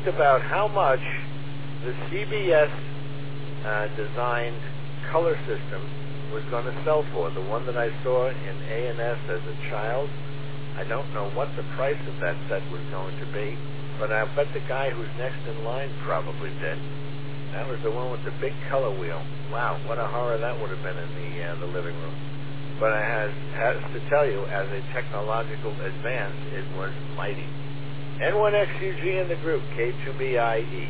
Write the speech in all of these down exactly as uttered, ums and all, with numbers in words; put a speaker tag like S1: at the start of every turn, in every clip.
S1: talked about how much the C B S uh, designed color system was going to sell for. The one that I saw in A and S as a child, I don't know what the price of that set was going to be, but I bet the guy who's next in line probably did. That was the one with the big color wheel. Wow, what a horror that would have been in the uh, the living room. But I has, has to tell you, as a technological advance, it was mighty. N one X U G in the group, K two B I E.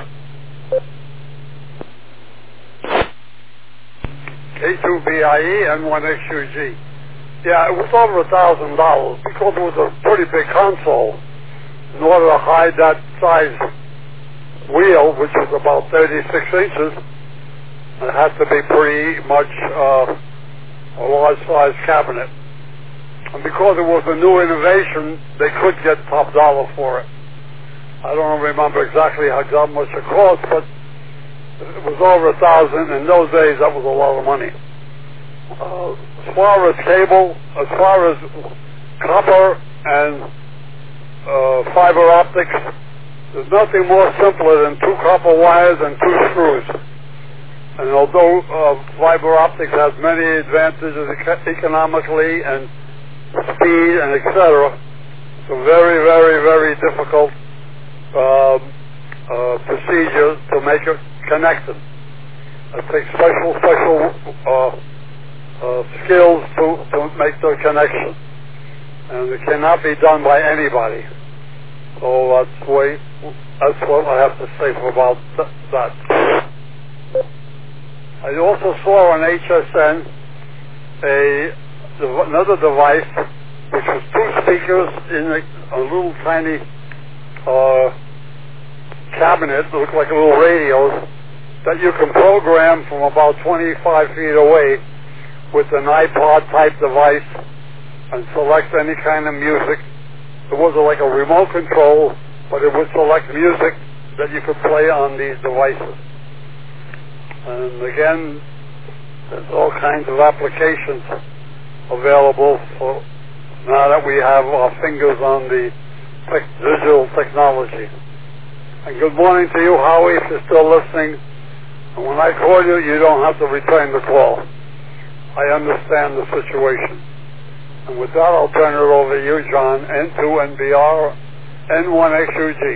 S2: K two B I E, N one X U G. Yeah, it was over a thousand dollars because it was a pretty big console. In order to hide that size wheel, which was about thirty-six inches, it had to be pretty much uh, a large-size cabinet. And because it was a new innovation, they could get top dollar for it. I don't remember exactly how much it cost, but it was over a thousand. In those days, that was a lot of money. Uh, as far as cable, as far as copper and uh, fiber optics, there's nothing more simpler than two copper wires and two screws. And although uh, fiber optics has many advantages eco- economically and speed and et cetera, it's a very, very, very difficult uh, uh, procedure to make it connected. It takes special, special uh, uh, skills to, to make the connection. And it cannot be done by anybody. So that's the way, that's what I have to say for about th- that. I also saw on H S N a another device which was two speakers in a, a little tiny uh, cabinet that looked like a little radios that you can program from about twenty-five feet away with an iPod type device and select any kind of music. It wasn't like a remote control, but it would select music that you could play on these devices. And again, there's all kinds of applications available for now that we have our fingers on the tech, digital technology. And good morning to you, Howie, if you're still listening. And when I call you, you don't have to return the call. I understand the situation. And with that, I'll turn it over to you, John, N two N B R, N one X U G.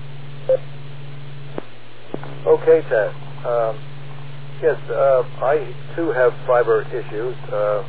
S3: Okay, Ted. Um, yes, uh, I too have fiber issues. Uh,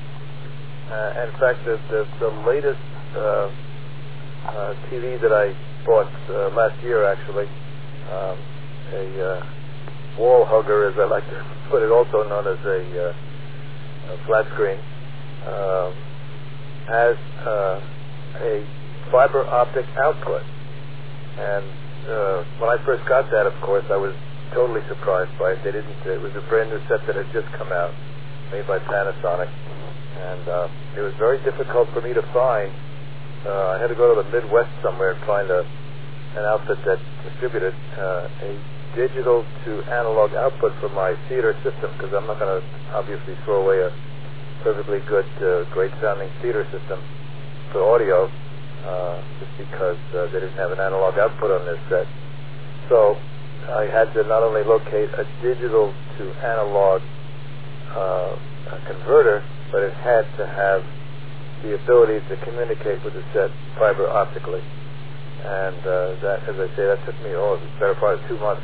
S3: uh, in fact, the, the, the latest uh, uh, T V that I bought uh, last year, actually, um, a uh, wall hugger, as I like to put it, also known as a, uh, a flat screen, um, has uh, a fiber optic output. And uh, when I first got that, of course, I was totally surprised by it. They didn't. It was a brand new set that had just come out, made by Panasonic, and uh, it was very difficult for me to find. Uh, I had to go to the Midwest somewhere and find a an outfit that distributed uh, a digital to analog output for my theater system, because I'm not going to obviously throw away a perfectly good, uh, great sounding theater system for audio uh, just because uh, they didn't have an analog output on this set. So I had to not only locate a digital to analog uh, a converter, but it had to have the ability to communicate with the set fiber optically. And uh, that, as I say, that took me, oh, it was the better part of two months.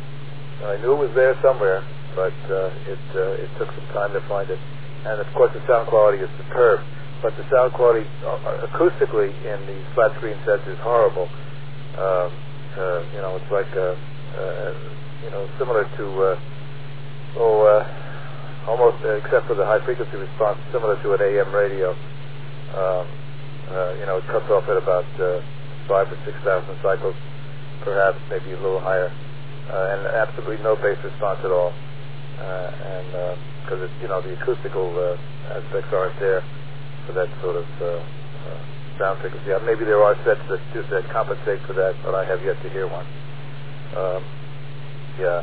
S3: I knew it was there somewhere, but uh, it uh, it took some time to find it. And of course, the sound quality is superb, but the sound quality uh, acoustically in these flat screen sets is horrible. Um, uh, you know, it's like uh, uh, you know, similar to uh, oh, uh, almost uh, except for the high frequency response, similar to an A M radio. Um, uh, you know, it cuts off at about uh, five or six thousand cycles, perhaps maybe a little higher, uh, and absolutely no bass response at all. Uh, and because uh, you know the acoustical uh, aspects aren't there for that sort of uh, uh, sound frequency. Uh, maybe there are sets that do, that compensate for that, but I have yet to hear one. Um, yeah,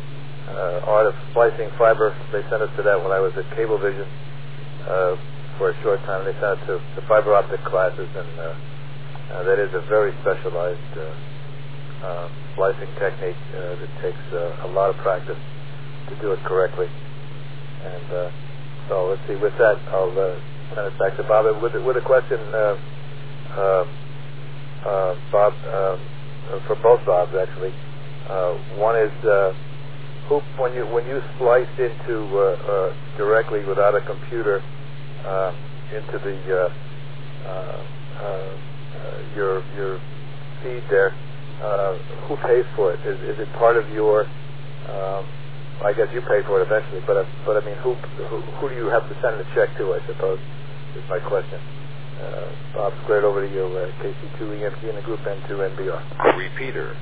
S3: uh, art of splicing fiber. They sent us to that when I was at Cablevision uh, for a short time. They sent it to the fiber optic classes, and uh, uh, that is a very specialized uh, uh, splicing technique uh, that takes uh, a lot of practice to do it correctly. And uh, so let's see. With that, I'll uh, send it back to Bob. With, with a question, uh, uh, uh, Bob, uh, for both Bobs actually. Uh, one is uh, who, when you when you spliced into uh, uh, directly without a computer uh, into the uh, uh, uh, your your feed there. Uh, who pays for it? Is, is it part of your? Um, I guess you pay for it eventually, but uh, but I mean, who, who who do you have to send the check to? I suppose is my question. Uh, Bob, squared over to you. Uh, K C two E M G and the group N two N B R.
S4: Repeater.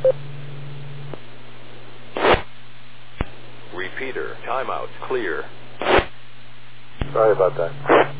S4: Repeater. Timeout. Clear.
S3: Sorry about that.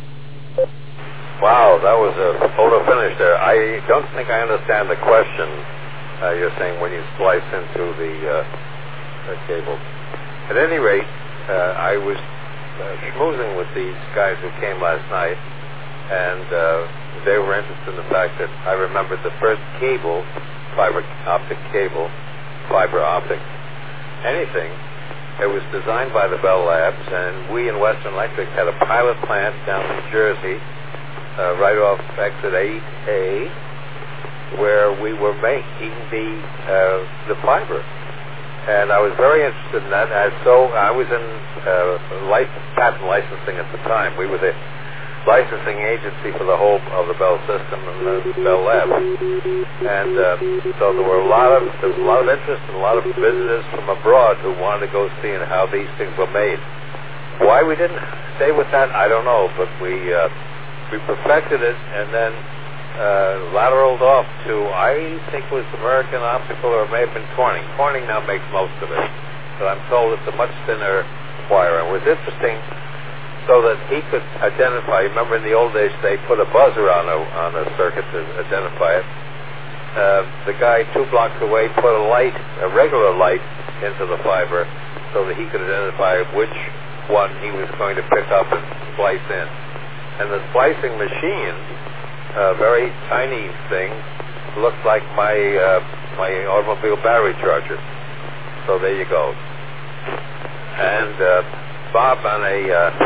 S5: Wow, that was a photo finish there. I don't think I understand the question. Uh, you're saying when you splice into the, uh, the cable. At any rate, uh, I was uh, schmoozing with these guys who came last night, and uh, they were interested in the fact that I remembered the first cable, fiber optic cable, fiber optic, anything. It was designed by the Bell Labs, and we in Western Electric had a pilot plant down in Jersey, uh, right off exit eight A, where we were making the uh, the fiber, and I was very interested in that. And so I was in uh, license, patent licensing at the time. We were the licensing agency for the whole of the Bell system and the Bell Lab, and uh, so there were a lot of there was a lot of interest and a lot of visitors from abroad who wanted to go see how these things were made. Why we didn't stay with that, I don't know, but we uh, we perfected it and then. Uh, lateraled off to, I think it was American Optical or it may have been Corning. Corning now makes most of it, but I'm told it's a much thinner wire. And it was interesting so that he could identify. Remember in the old days they put a buzzer on a, on a circuit to identify it. Uh, the guy two blocks away put a light, a regular light, into the fiber so that he could identify which one he was going to pick up and splice in. And the splicing machine, a very tiny thing, looks like my uh, my automobile battery charger. So there you go. And uh, Bob, on a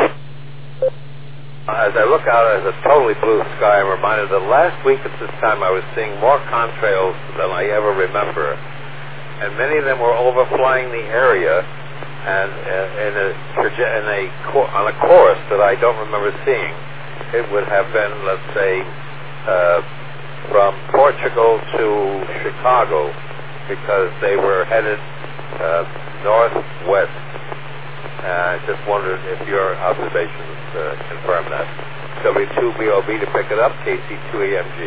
S5: uh, as I look out at a totally blue sky, I'm reminded that last week at this time I was seeing more contrails than I ever remember, and many of them were overflying the area and uh, in a in a on a course that I don't remember seeing. It would have been, let's say, Uh, from Portugal to Chicago, because they were headed uh, northwest. I uh, just wondered if your observations uh, confirm that. W two B O B to pick it up, K C two E M G.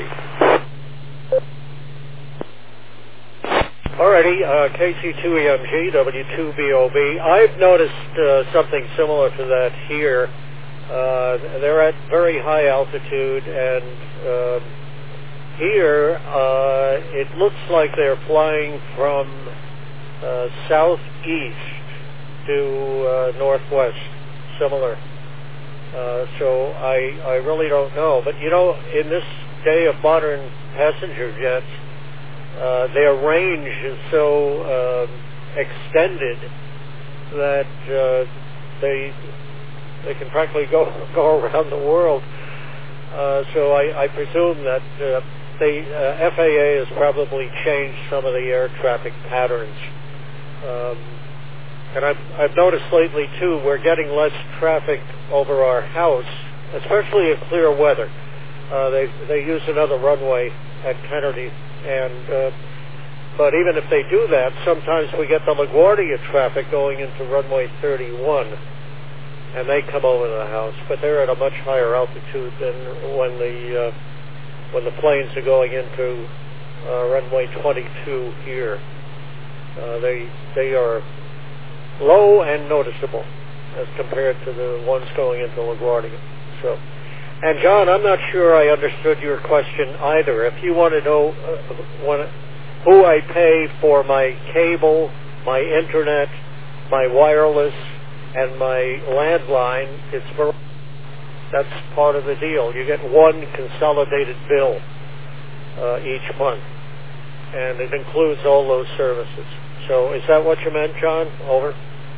S6: Alrighty, uh, K C two E M G, W two B O B. I've noticed uh, something similar to that here. Uh, they're at very high altitude, and uh, here uh, it looks like they're flying from uh, southeast to uh, northwest, similar. Uh, so I, I really don't know. But, you know, in this day of modern passenger jets, uh, their range is so uh, extended that uh, they... They can practically go go around the world. Uh, so I, I presume that uh, the uh, F A A has probably changed some of the air traffic patterns. Um, and I've, I've noticed lately, too, we're getting less traffic over our house, especially in clear weather. Uh, they they use another runway at Kennedy. and uh, But even if they do that, sometimes we get the LaGuardia traffic going into runway thirty-one. And they come over to the house, but they're at a much higher altitude than when the uh, when the planes are going into uh, runway twenty-two here. Uh, they they are low and noticeable as compared to the ones going into LaGuardia. So, and John, I'm not sure I understood your question either. If you want to know uh, when, who I pay for my cable, my internet, my wireless, and my landline, it's for, that's part of the deal. You get one consolidated bill uh, each month. and it includes all those services. So is that what you meant, John? Over.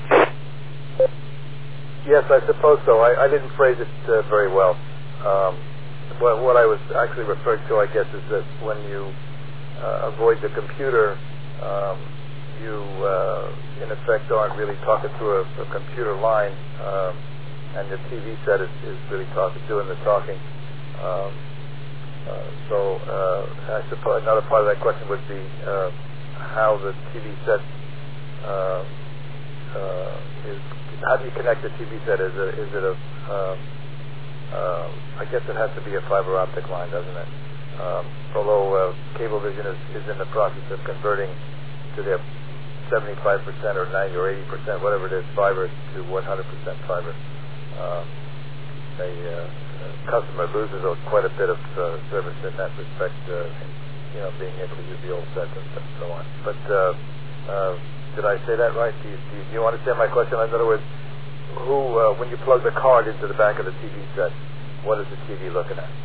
S3: Yes, I suppose so. I, I didn't phrase it uh, very well. Um, what, what I was actually referring to, I guess, is that when you uh, avoid the computer, um, you, uh, in effect, aren't really talking through a, a computer line, um, and the T V set is, is really talking, doing the talking. Um, uh, so uh, I suppose another part of that question would be uh, how the T V set uh, uh, is. How do you connect the T V set? Is it, is it a, um, uh, I guess it has to be a fiber optic line, doesn't it? Um, although uh, Cablevision is, is in the process of converting to their seventy-five percent or ninety or eighty percent, whatever it is, fiber to one hundred percent fiber. Um, a uh, customer loses quite a bit of uh, service in that respect, uh, in, you know, being able to use the old sets and so on. But uh, uh, did I say that right? Do you, do you, do you understand my question? In other words, who, uh, when you plug the card into the back of the T V set, what is the T V looking at?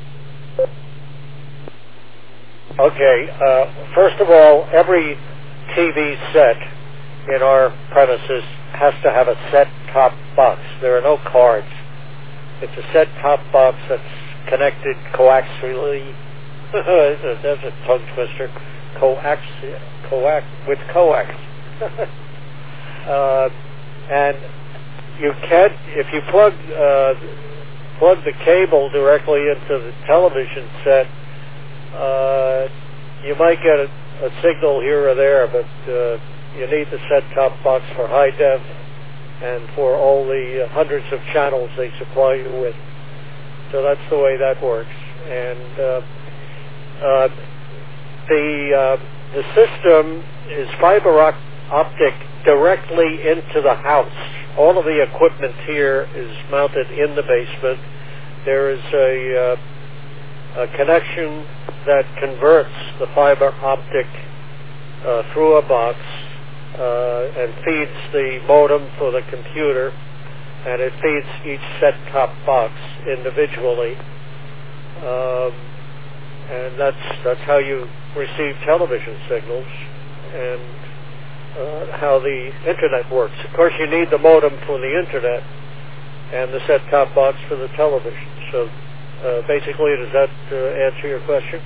S6: Okay. Uh, first of all, every T V set in our premises has to have a set-top box. There are no cards. It's a set-top box that's connected coaxially. That's a tongue twister. Coax, coax with coax. uh, and you can't, if you plug uh, plug the cable directly into the television set, uh, you might get a, a signal here or there, but uh, you need the set-top box for high def and for all the uh, hundreds of channels they supply you with. So that's the way that works. And uh, uh, the uh, the system is fiber optic directly into the house. All of the equipment here is mounted in the basement. There is a, uh, a connection that converts the fiber optic uh, through a box uh, and feeds the modem for the computer, and it feeds each set-top box individually. Um, and that's that's how you receive television signals and uh, how the internet works. Of course, you need the modem for the internet and the set-top box for the television. So uh, basically, does that uh, answer your question?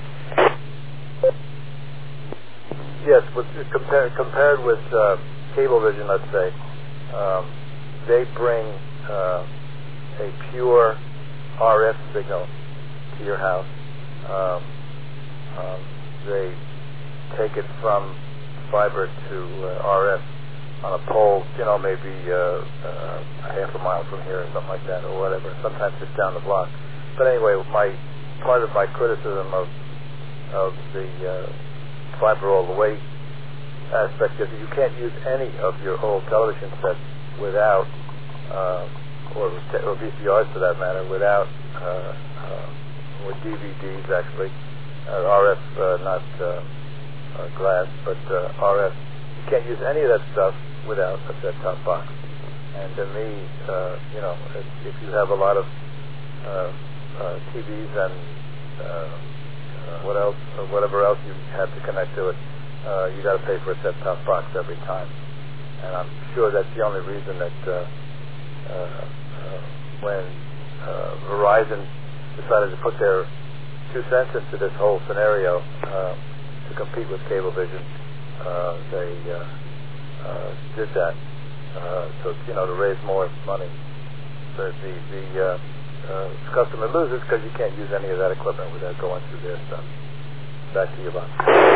S3: Yes, with, compared, compared with uh, Cablevision, let's say, um, they bring uh, a pure R F signal to your house. Um, um, they take it from fiber to uh, R F on a pole, you know, maybe uh, uh, a half a mile from here or something like that, or whatever. Sometimes just down the block. But anyway, my part of my criticism of of the uh, fiber all the way aspect is that you can't use any of your old television sets without, uh, or, or V C Rs for that matter, without, uh, uh, or D V Ds actually, uh, R F, uh, not uh, uh, glass, but uh, R F. You can't use any of that stuff without a set-top box. And to me, uh, you know, if, if you have a lot of uh, uh, T Vs and uh, uh, what else, or whatever else you have to connect to it, uh, you got to pay for a set-top box every time. And I'm sure that's the only reason that uh, uh, uh, when uh, Verizon decided to put their two cents into this whole scenario uh, to compete with Cablevision, uh, they uh, uh, did that uh, to, you know, to raise more money. The the, the uh, uh, customer loses because you can't use any of that equipment without going through their stuff. Back to you, Bob.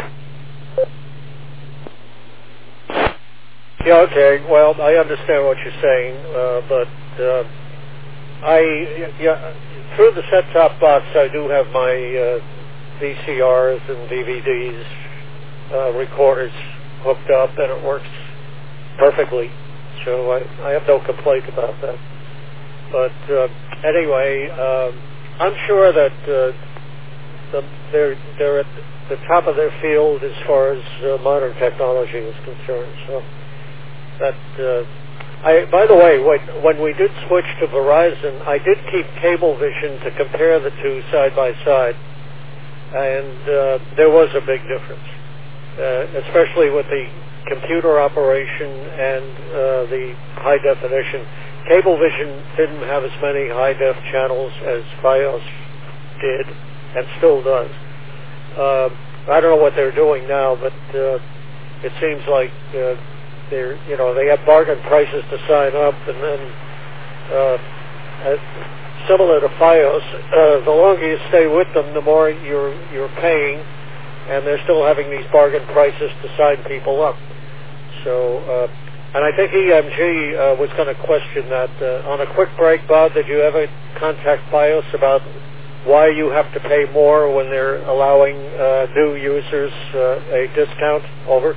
S6: Yeah, okay. Well, I understand what you're saying, uh, but uh, I, yeah, through the set-top box, I do have my uh, V C Rs and D V Ds, uh, recorders hooked up, and it works perfectly. So I, I have no complaint about that. But uh, anyway, um, I'm sure that uh, the, they're they're at the top of their field as far as uh, modern technology is concerned. So. That, uh, I, by the way, when, when we did switch to Verizon, I did keep Cablevision to compare the two side by side, and uh, there was a big difference. uh, especially with the computer operation and uh, the high definition. Cablevision didn't have as many high-def channels as Fios did, and still does. Uh, I don't know what they're doing now, but uh, it seems like uh, they're, you know, they have bargain prices to sign up, and then uh, uh, similar to Fios, uh, the longer you stay with them, the more you're you're paying, and they're still having these bargain prices to sign people up. So. Uh, And I think E M G uh, was going to question that. Uh, on a quick break, Bob, did you ever contact Fios about why you have to pay more when they're allowing uh, new users uh, a discount? Over.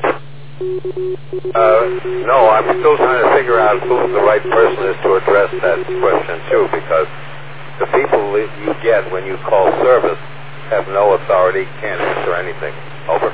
S5: Uh, no, I'm still trying to figure out who the right person is to address that question to, because the people that you get when you call service have no authority, can't answer anything. Over.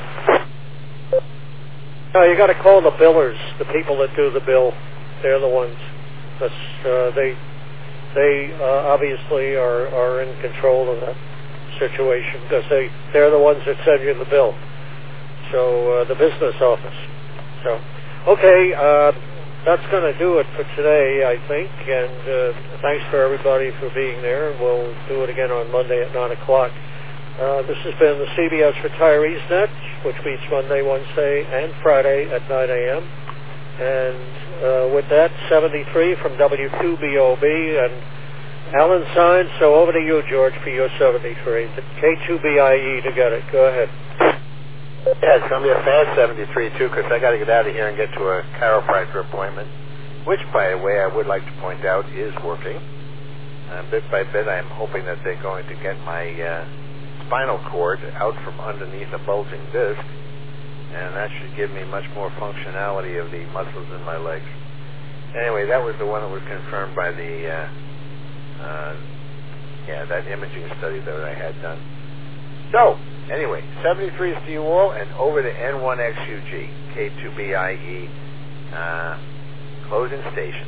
S6: No, you got to call the billers, the people that do the bill. They're the ones. That's, uh, they they uh, obviously are, are in control of that situation because they they're the ones that send you the bill. So uh, the business office. So okay, uh, that's going to do it for today, I think. And uh, thanks for everybody for being there. We'll do it again on Monday at nine o'clock. Uh, this has been the C B S Retirees Net, which meets Monday, Wednesday, and Friday at nine a.m. And uh, with that, seventy-three from W two B O B, and Alan signed, so over to you, George, for your seventy-three. The K two B I E to get it. Go ahead.
S7: Yeah, it's going to be a fast seventy-three, too, because I got to get out of here and get to a chiropractor appointment, which, by the way, I would like to point out is working. Uh, bit by bit, I'm hoping that they're going to get my... Uh, spinal cord out from underneath a bulging disc, and that should give me much more functionality of the muscles in my legs. Anyway, that was the one that was confirmed by the uh, uh, yeah, that imaging study that I had done. So, anyway, seventy-threes to you all, and over to N one X U G, K two B I E, uh, closing station.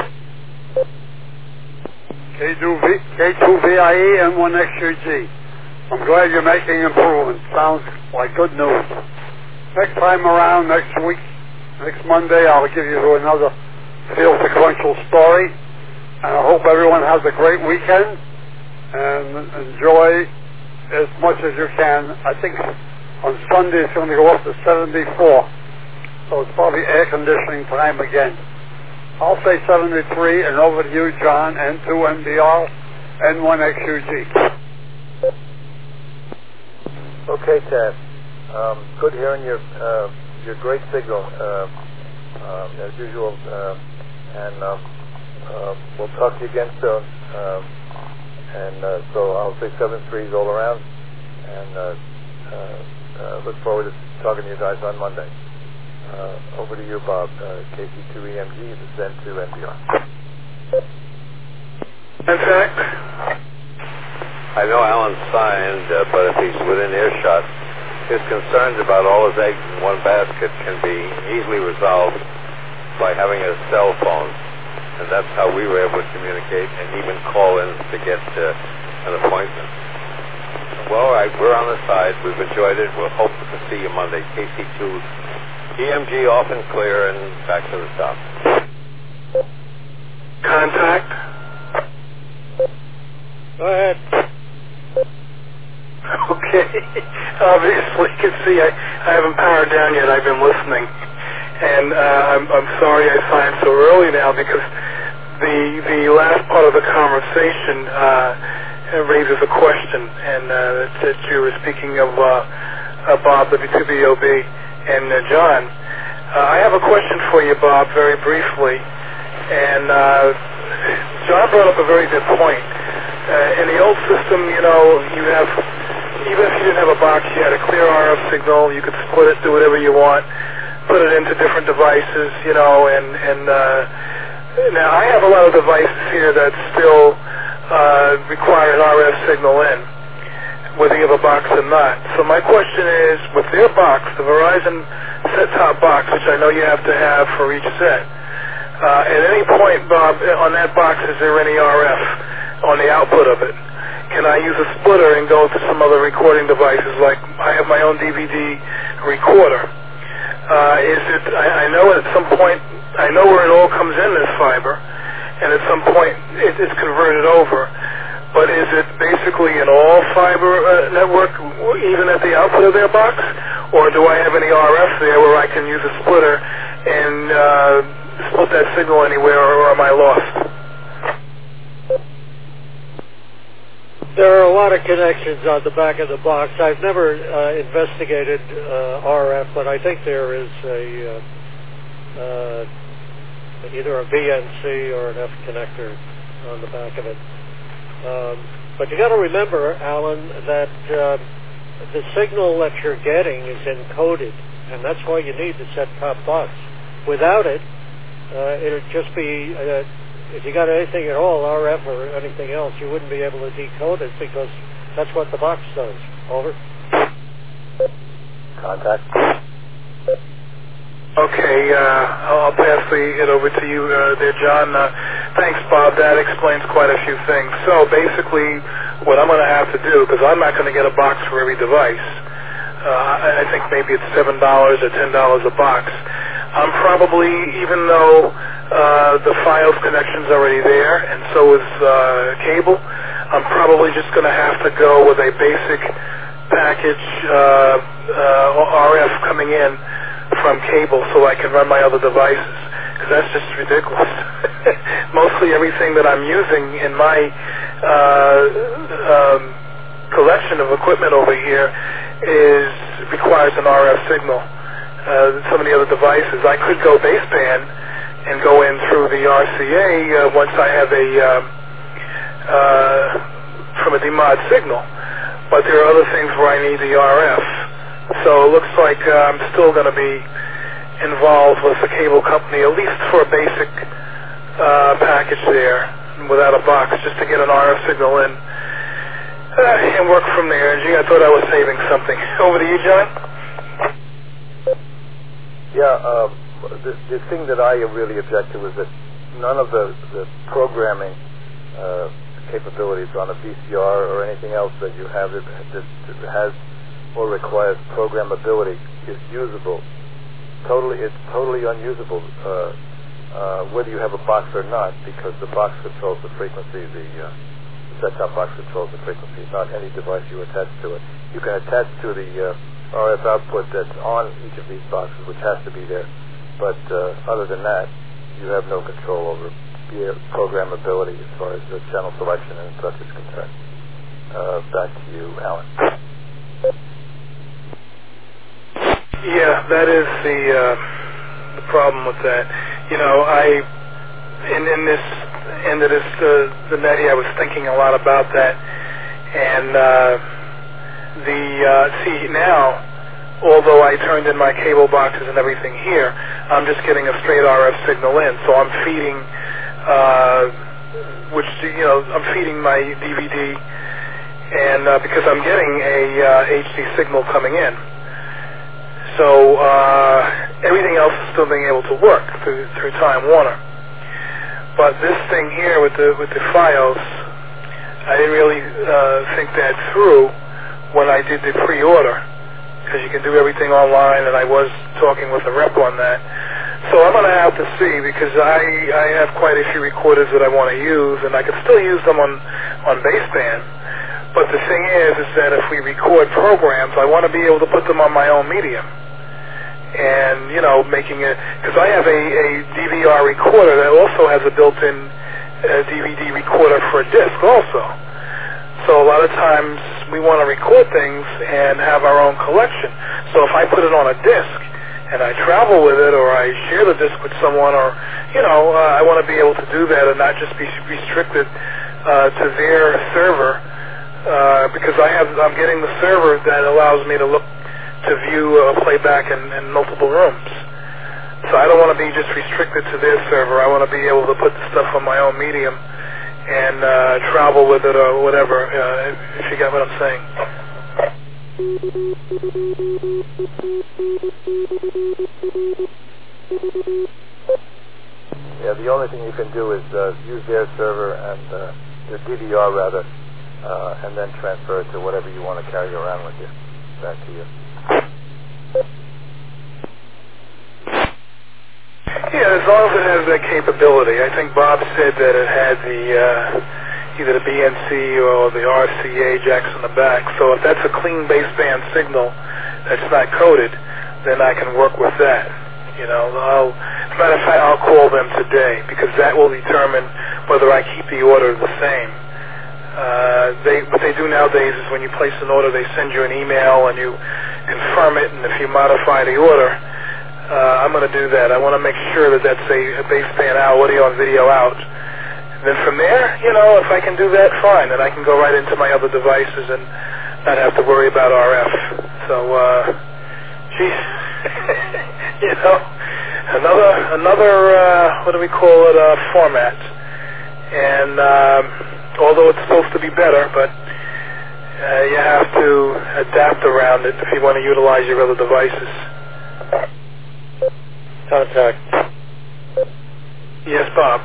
S2: K two B I E, N one X U G. I'm glad you're making improvements. Sounds like good news. Next time around, next week, next Monday, I'll give you another field sequential story. And I hope everyone has a great weekend and enjoy as much as you can. I think on Sunday it's going to go up to seventy-four. So it's probably air conditioning time again. I'll say seventy-three, and over to you, John, N two M B R, N one X U G.
S3: Okay, Ted. Um, good hearing your uh, your great signal uh, um, as usual, uh, and um, uh, we'll talk to you again soon. Um, and uh, so I'll say seven threes all around, and uh, uh, uh, look forward to talking to you guys on Monday. Uh, over to you, Bob. Uh, K C two E M G, this is N two M B R.
S2: In fact.
S5: I know Alan signed, uh, but if he's within earshot, his concerns about all his eggs in one basket can be easily resolved by having a cell phone. And that's how we were able to communicate and even call in to get uh, an appointment. Well, I, we're on the side. We've enjoyed it. We'll hope to see you Monday. K C two, E M G off and clear, and back to the top.
S2: Contact.
S6: Go ahead.
S2: Okay. Obviously, you can see I, I haven't powered down yet. I've been listening. And uh, I'm, I'm sorry I signed so early now because the the last part of the conversation uh, raises a question. And uh, that you were speaking of uh, uh, Bob, W two B O B, and uh, John. Uh, I have a question for you, Bob, very briefly. And uh, John brought up a very good point. Uh, in the old system, you know, you have... Even if you didn't have a box, you had a clear R F signal. You could split it, do whatever you want, put it into different devices, you know. And and uh, now I have a lot of devices here that still uh, require an R F signal in, whether you have a box or not. So my question is, with their box, the Verizon set-top box, which I know you have to have for each set, uh, at any point, Bob, on that box, is there any R F on the output of it? Can I use a splitter and go to some other recording devices? Like I have my own D V D
S8: recorder. Uh, is it? I, I know at some point, I know where it all comes in, this fiber, and at some point it, it's converted over. But is it basically an all-fiber uh, network, even at the output of their box? Or do I have any R F there where I can use a splitter and uh, split that signal anywhere, or am I lost?
S6: There are a lot of connections on the back of the box. I've never uh, investigated uh, R F, but I think there is a uh, uh, either a V N C or an F connector on the back of it. Um, but you got to remember, Alan, that uh, the signal that you're getting is encoded, and that's why you need the set-top box. Without it, uh, it'd just be, uh, if you got anything at all, R F or anything else, you wouldn't be able to decode it because that's what the box does. Over.
S3: Contact.
S8: Okay, uh, I'll pass the, it over to you uh, there, John. Uh, thanks, Bob. That explains quite a few things. So basically, what I'm going to have to do, because I'm not going to get a box for every device, uh, I think maybe it's seven dollars or ten dollars a box. I'm probably, even though uh, the Fios connection's already there, and so is uh, cable, I'm probably just going to have to go with a basic package uh, uh, R F coming in from cable so I can run my other devices, because that's just ridiculous. Mostly everything that I'm using in my uh, um, collection of equipment over here is requires an R F signal. Uh, some of the other devices, I could go baseband and go in through the R C A uh, once I have a um, uh, from a D mod signal, but there are other things where I need the R F. So it looks like uh, I'm still going to be involved with the cable company, at least for a basic uh, package there, without a box, just to get an R F signal in uh, and work from there. Gee, I thought I was saving something. Over to you, John.
S3: Yeah, uh, the, the thing that I really object to is that none of the, the programming uh, capabilities on a V C R or anything else that you have that, that has or requires programmability is usable. Totally, it's totally unusable, uh, uh, whether you have a box or not, because the box controls the frequency, the, uh, the set-top box controls the frequency, not any device you attach to it. You can attach to the uh, R F output that's on each of these boxes, which has to be there, but uh, other than that, you have no control over programmability as far as the channel selection and such is concerned. Uh, back to you, Alan.
S8: Yeah, that is the uh, the problem with that. You know, I in in this end of this uh, the Netty, I was thinking a lot about that, and uh, the uh, see now, although I turned in my cable boxes and everything here, I'm just getting a straight R F signal in, so I'm feeding, uh, which you know, I'm feeding my D V D, and uh, because I'm getting a uh, H D signal coming in. So uh, everything else is still being able to work through, through Time Warner. But this thing here with the with the Fios, I didn't really uh, think that through when I did the pre-order, because you can do everything online, and I was talking with a rep on that. So I'm going to have to see, because I, I have quite a few recorders that I want to use, and I can still use them on, on baseband. But the thing is, is that if we record programs, I want to be able to put them on my own medium. And, you know, making it, because I have a, a D V R recorder that also has a built-in uh, D V D recorder for a disc also. So a lot of times we want to record things and have our own collection. So if I put it on a disc and I travel with it, or I share the disc with someone, or, you know, uh, I want to be able to do that and not just be restricted uh, to their server. Uh, because I have, I'm getting the server that allows me to look, to view uh, playback in, in multiple rooms. So I don't want to be just restricted to their server. I want to be able to put the stuff on my own medium and uh, travel with it or whatever, uh, if you get what I'm saying.
S3: Yeah, the only thing you can do is uh, use their server and uh, their D V R rather, Uh, and then transfer it to whatever you want to carry around with you. Back to you.
S8: as long as it has that capability. I think Bob said that it had the uh, either the B N C or the R C A jacks on the back. So if that's a clean baseband signal that's not coded, then I can work with that. You know, I'll, as a matter of fact, I'll call them today because that will determine whether I keep the order the same. Uh, they, what they do nowadays is when you place an order, they send you an email and you confirm it, and if you modify the order, uh, I'm going to do that. I want to make sure that that's a, a baseband out, audio and video out. And then from there, you know, if I can do that, fine. Then I can go right into my other devices and not have to worry about R F. So, uh, geez, you know, another, another, uh, what do we call it, uh, format. And, um, although it's supposed to be better, but uh, you have to adapt around it if you want to utilize your other devices.
S6: Contact.
S8: Yes, Bob.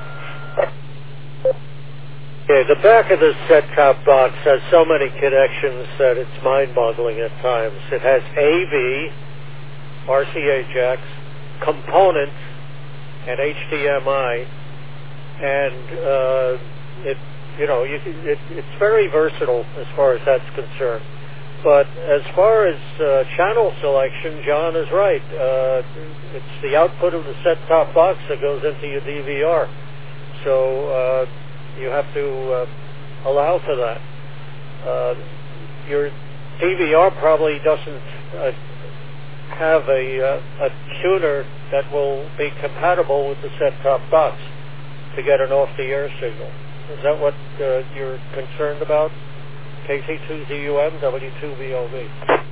S6: Okay, the back of the set-top box has so many connections that it's mind-boggling at times. It has A V, R C A jacks, components, and H D M I, and uh, it, you know, you, it, it's very versatile as far as that's concerned. But as far as uh, channel selection, John is right. Uh, it's the output of the set-top box that goes into your D V R. So uh, you have to uh, allow for that. Uh, your D V R probably doesn't uh, have a, uh, a tuner that will be compatible with the set-top box to get an off-the-air signal. Is that what uh, you're concerned about? K C two Z U M, W two B O B.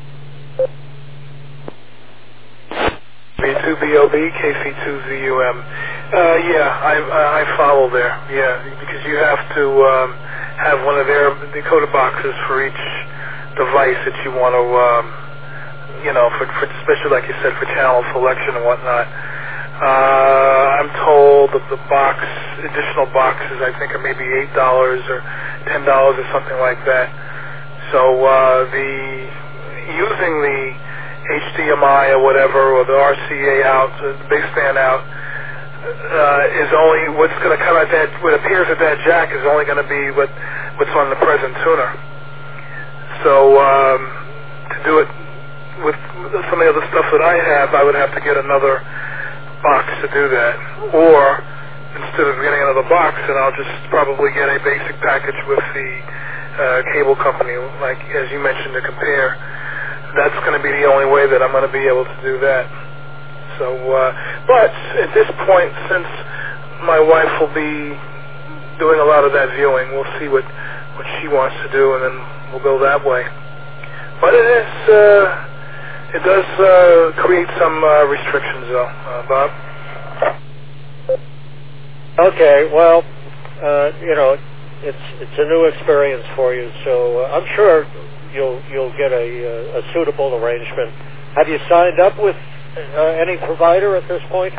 S8: W two B O B, K C two Z U M. Uh, yeah, I, I follow there. Yeah, because you have to um, have one of their decoder boxes for each device that you want to, um, you know, for, for especially like you said, for channel selection and whatnot. Uh, I'm told that the box, additional boxes, I think are maybe eight dollars or ten dollars or something like that. So uh, the using the H D M I or whatever, or the R C A out, the baseband out, uh, is only what's going to come at that. What appears at that jack is only going to be what what's on the present tuner. So um, to do it with some of the other stuff that I have, I would have to get another box to do that, or instead of getting another box, then I'll just probably get a basic package with the uh, cable company, like as you mentioned, to compare. That's going to be the only way that I'm going to be able to do that. So, uh, but at this point, since my wife will be doing a lot of that viewing, we'll see what what she wants to do, and then we'll go that way. But it is. Uh, It does uh, create some uh, restrictions, though, uh, Bob.
S6: Okay, well, uh, you know, it's it's a new experience for you, so uh, I'm sure you'll you'll get a, a suitable arrangement. Have you signed up with uh, any provider at this point?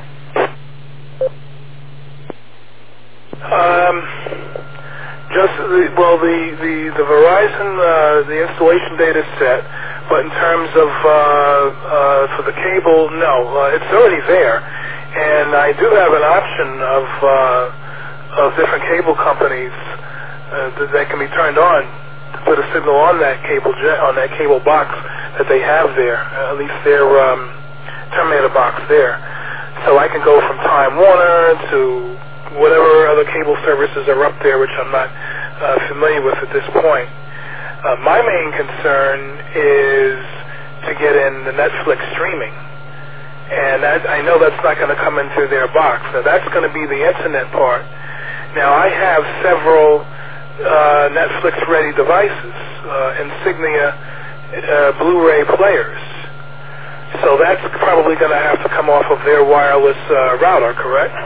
S8: Um, just the, well, the the the Verizon uh, the installation date is set. But in terms of uh, uh, for the cable, no, uh, it's already there, and I do have an option of uh, of different cable companies uh, that, that can be turned on to put a signal on that cable jet, on that cable box that they have there, uh, at least their um, terminator box there. So I can go from Time Warner to whatever other cable services are up there, which I'm not uh, familiar with at this point. Uh, my main concern is to get in the Netflix streaming, and that, I know that's not going to come into their box. Now that's going to be the internet part. Now I have several uh, Netflix-ready devices, uh, Insignia uh, Blu-ray players, so that's probably going to have to come off of their wireless uh, router, correct?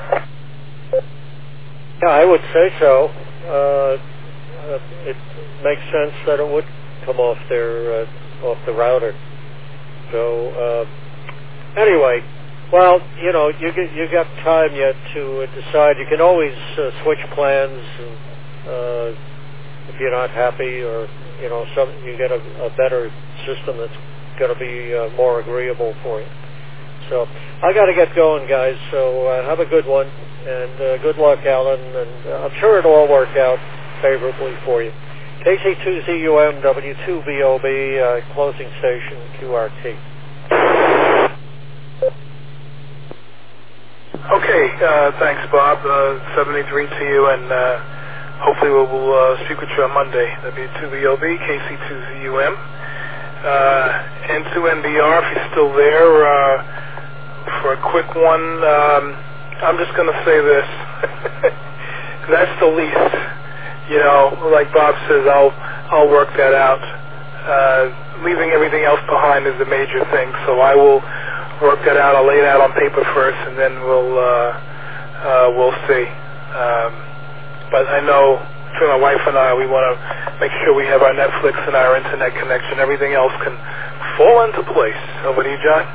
S6: Yeah, I would say so. Uh, it makes sense that it would come off their uh, off the router. So uh, anyway, well, you know, you get, you got time yet to decide. You can always uh, switch plans and, uh, if you're not happy, or you know, some you get a, a better system that's going to be uh, more agreeable for you. So I got to get going, guys. So uh, have a good one, and uh, good luck, Alan. And uh, I'm sure it'll all work out favorably for you. K C two Z U M, W two B O B, uh, closing station, Q R T.
S8: Okay, uh, thanks, Bob. Uh, seventy-three to you, and uh, hopefully we'll, we'll uh, speak with you on Monday. W two B O B, K C two Z U M. Uh, N two N B R, if you're still there, uh, for a quick one, um, I'm just going to say this. That's the least. You know, like Bob says, I'll I'll work that out. Uh, leaving everything else behind is a major thing, so I will work that out. I'll lay it out on paper first, and then we'll uh, uh, we'll see. Um, but I know between my wife and I, we want to make sure we have our Netflix and our internet connection. Everything else can fall into place. Over to you, John.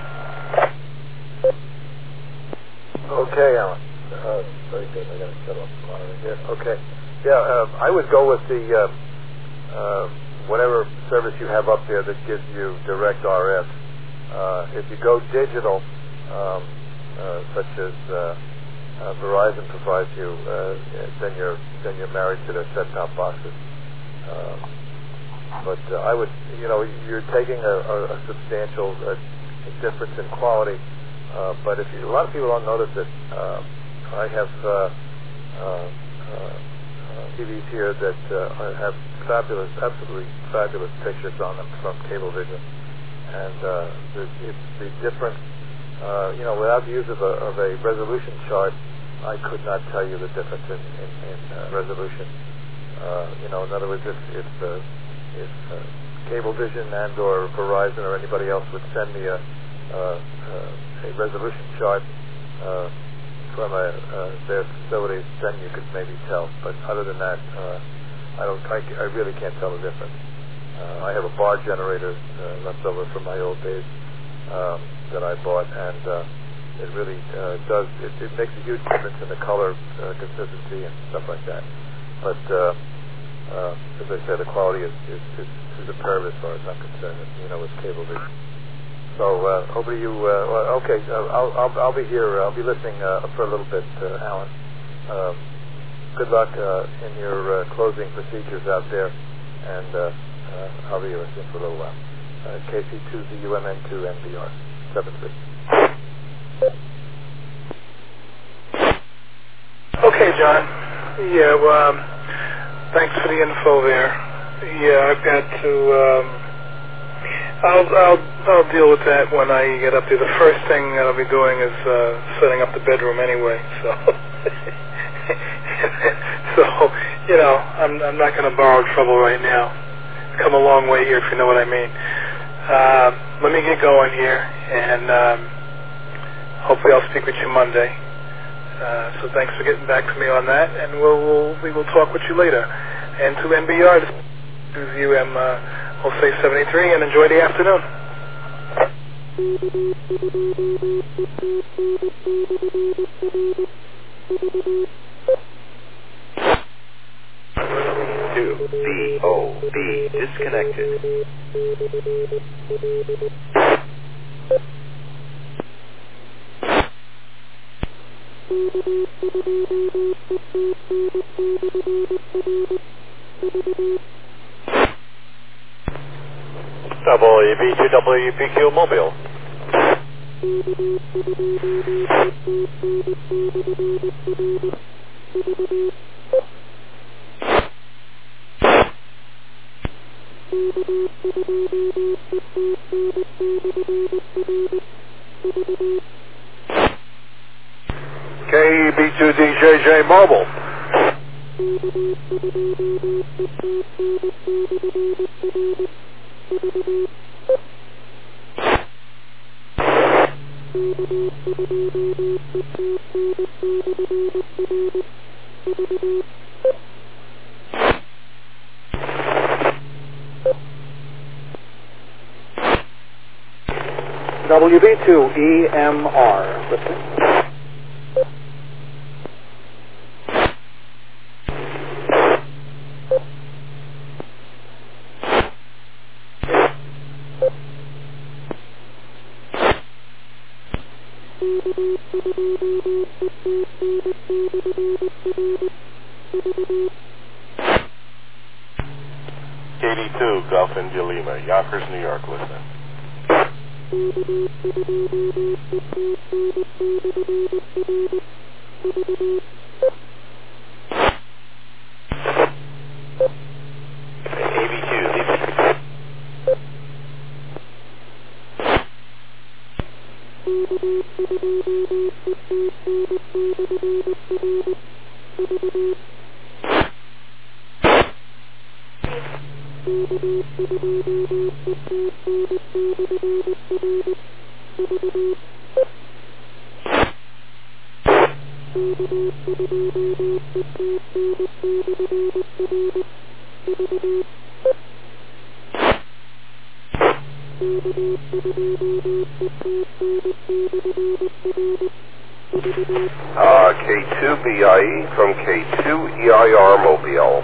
S3: Okay, Alan. Uh, very good. I got to shut off the monitor here. Okay. Yeah, um, I would go with the uh, uh, whatever service you have up there that gives you direct R F. Uh, if you go digital, um, uh, such as uh, uh, Verizon provides you, uh, then you're then you're married to their set-top boxes. Uh, but uh, I would, you know, you're taking a, a, a substantial uh, difference in quality. Uh, but if you, a lot of people don't notice it, uh, I have. Uh, uh, uh, T Vs here that uh, have fabulous, absolutely fabulous pictures on them from Cablevision, and uh, the, it's the difference. Uh, you know, without the use of a, of a resolution chart, I could not tell you the difference in, in, in uh, resolution. Uh, you know, in other words, if if, uh, if uh, Cablevision and or Verizon or anybody else would send me a uh, uh, a resolution chart. Uh, from a, uh, their facilities, then you could maybe tell. But other than that, uh, I don't. I, I really can't tell the difference. Uh, I have a bar generator uh, left over from my old days um, that I bought, and uh, it really uh, does. It, it makes a huge difference in the color uh, consistency and stuff like that. But uh, uh, as I said, the quality is, is, is, is superb as far as I'm concerned. You know, with Cablevision. So uh, over to you. Uh, well, okay, uh, I'll, I'll I'll be here. I'll be listening uh, for a little bit, uh, Alan. Um, good luck uh, in your uh, closing procedures out there, and uh, uh, I'll be listening for a little while. Uh, K C two Z U M N two N B R seven three.
S8: Okay, John. Yeah. Well, um, thanks for the info there. Yeah, I've got to. Um, I'll, I'll I'll deal with that when I get up there. The first thing that I'll be doing is uh, setting up the bedroom anyway. So, so you know, I'm I'm not going to borrow trouble right now. It's come a long way here, if you know what I mean. Uh, let me get going here, and um, hopefully I'll speak with you Monday. Uh, so thanks for getting back to me on that, and we'll, we'll we will talk with you later. And to N B R, to U M. Uh, We'll say seventy-three and enjoy the afternoon.
S4: two B O B disconnected.
S7: W B two W P Q Mobile.
S5: K B two D J J Mobile.
S9: W B two E M R. Listening.
S10: K D two, Golf India Lima, Yonkers, New York, listening. A B two, leaving.
S5: Uh, K two B I E from K two E I R Mobile.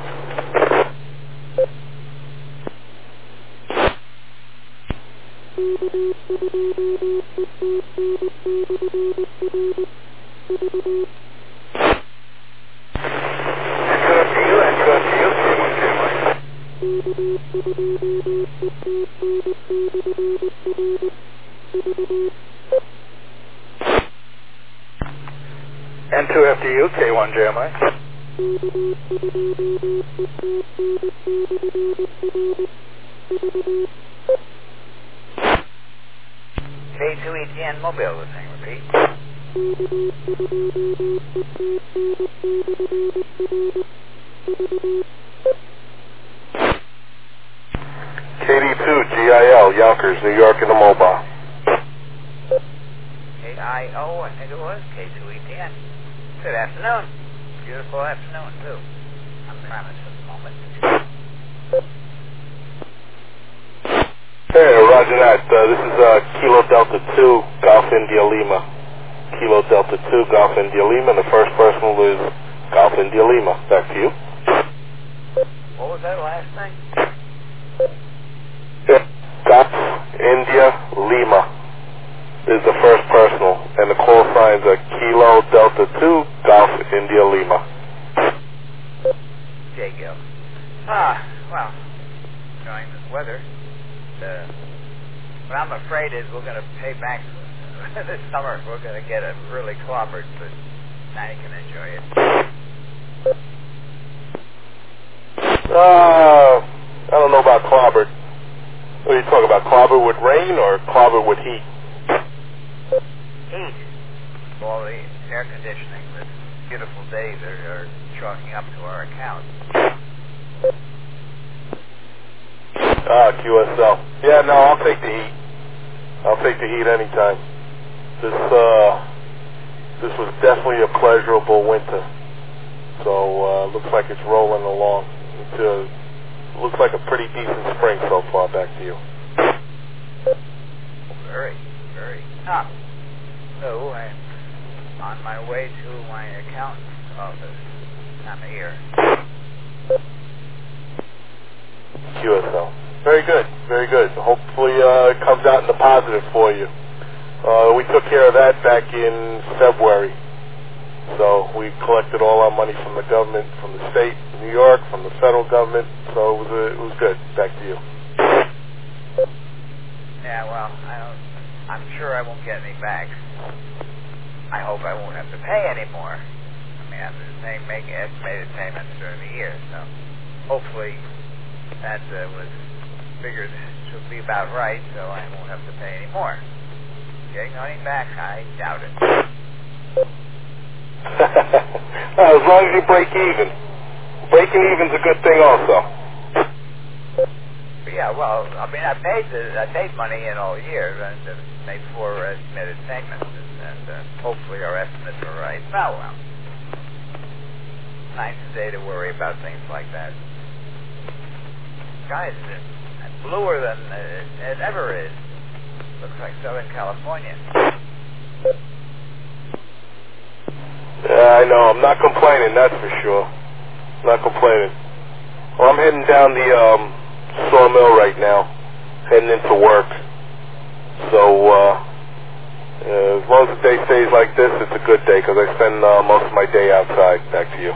S7: N two F D U, K one J M I.
S11: K two E T N Mobile, listening, repeat.
S10: K D two, G I L, Yonkers, New York, in the mobile.
S11: K I O, I think it was, K two E T N. Good afternoon. Beautiful afternoon, too. I'm the premise at the moment.
S10: Hey, roger that. Uh, this is uh, Kilo Delta two, Golf India Lima. Kilo Delta two, Golf India Lima, and the first personal is Golf India Lima. Back to you.
S11: What was that last thing?
S10: Yeah. Golf India Lima is the first personal, and the call signs are Kilo Delta two, Golf India Lima.
S11: J. Gill. Ah, well, enjoying this weather. Uh, what I'm afraid is we're going to pay back this summer. We're going to get it really clobbered, but now you can enjoy it.
S10: Uh, I don't know about clobbered. What are you talking about, clobbered with rain or clobbered with heat?
S11: Heat. All the air conditioning, the beautiful days are, are chalking up to our account.
S10: Ah, Q S L. Yeah, no, I'll take the heat. I'll take the heat anytime. This, uh, this was definitely a pleasurable winter. So, uh, looks like it's rolling along. It uh, looks like a pretty decent spring so far. Back to you.
S11: Very, very. Ah. So, I'm on my way to my accountant's office. Time of year.
S10: Q S L. Very good, very good. Hopefully uh, it comes out in the positive for you. Uh, we took care of that back in February. So we collected all our money from the government, from the state, New York, from the federal government. So it was a, it was good. Back to you.
S11: Yeah, well, I don't, I'm sure I won't get any back. I hope I won't have to pay any more. I mean, I'm just saying, making estimated payments during the year, so hopefully that uh, was figured to be about right, so I won't have to pay any more. Getting money back, I doubt it.
S10: As long as you break even. Breaking even's a good thing also.
S11: Yeah, well, I mean, I paid the, I paid money in all year and uh, made four estimated payments, and, and uh, hopefully our estimates were right. Well, well, nice day to worry about things like that. Guys, it's bluer than uh, it ever is. Looks like Southern California.
S10: Yeah, I know. I'm not complaining, that's for sure. Not complaining. Well, I'm heading down the um, sawmill right now, heading into work. So, uh, Uh, as long as the day stays like this, it's a good day because I spend uh, most of my day outside. Back to you.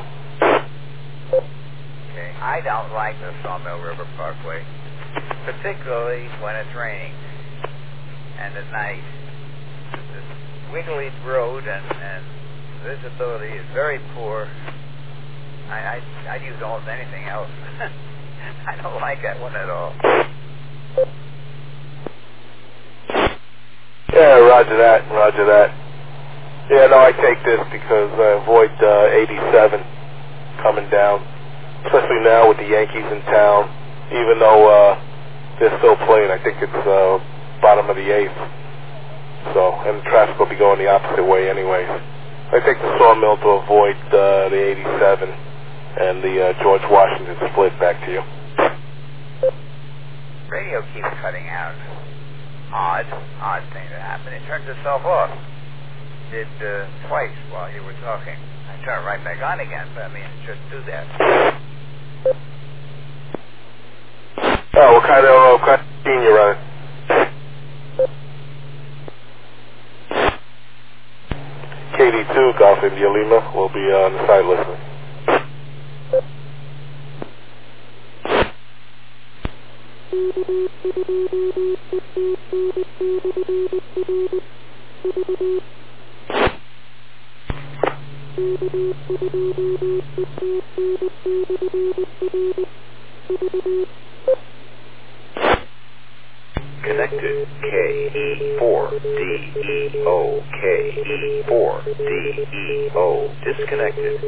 S11: Okay. I don't like the Sawmill River Parkway, particularly when it's raining and at night. This wiggly road and, and visibility is very poor. I, I, I'd use almost anything else. I don't like that one at all.
S10: Yeah, roger that, roger that. Yeah, no, I take this because I avoid uh, eighty-seven coming down, especially now with the Yankees in town, even though uh, they're still playing. I think it's uh, bottom of the eighth. So, and the traffic will be going the opposite way anyways. I take the Sawmill to avoid uh, the eighty-seven and the uh, George Washington split. Back to you.
S11: Radio keeps cutting out. Odd, odd thing that happened. It turned itself off. Did uh, twice while you were talking. I turned it right back on again, but I mean, it shouldn't do that.
S10: Oh, what kind of uh, what kind of machine you running? K D two, Golf India Lima, will be uh, on the side listening.
S4: Connected K E four D E O K E four D E O disconnected.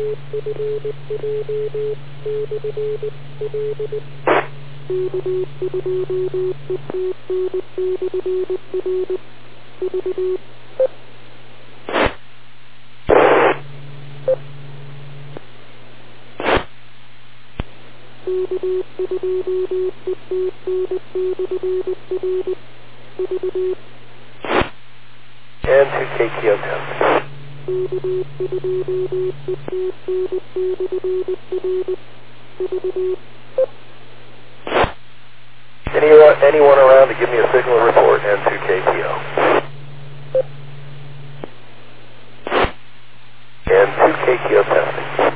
S5: And to K T O test. Anyone, anyone around to give me a signal report and to K T O. And to K T O testing.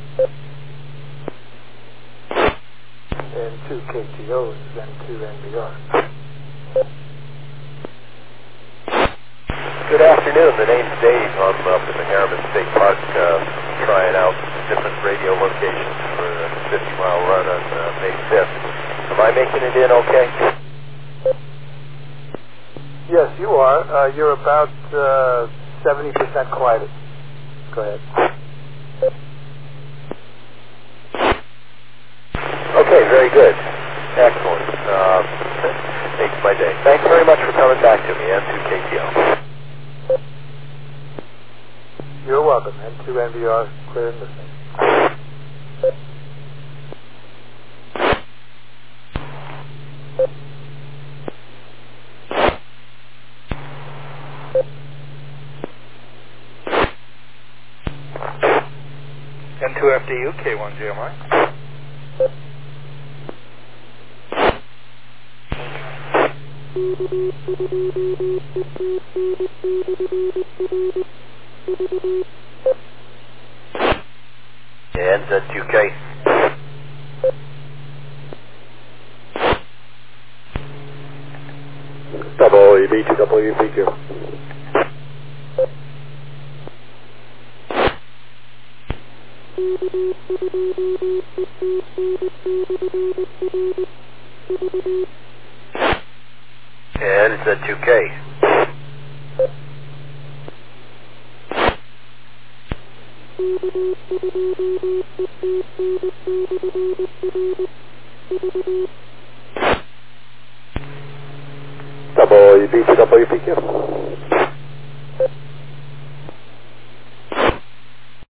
S3: And two K T Os and two N B R.
S5: Good afternoon. The name's Dave. I'm up in the Harriman State Park uh, trying out different radio locations for a fifty mile run on uh, May fifth. Am I making it in okay?
S3: Yes, you are. Uh, you're about uh, seventy percent quieted. Go ahead.
S5: Okay, very good. Excellent. Uh, makes my day. Thanks very much for coming back to me, N two K T O.
S3: You're welcome. N two N B R, clear and listening.
S8: N two F D U, K one J M I.
S5: And Z two K.
S10: W B to W B Q.
S5: And Z two K.
S10: W B to W B Q.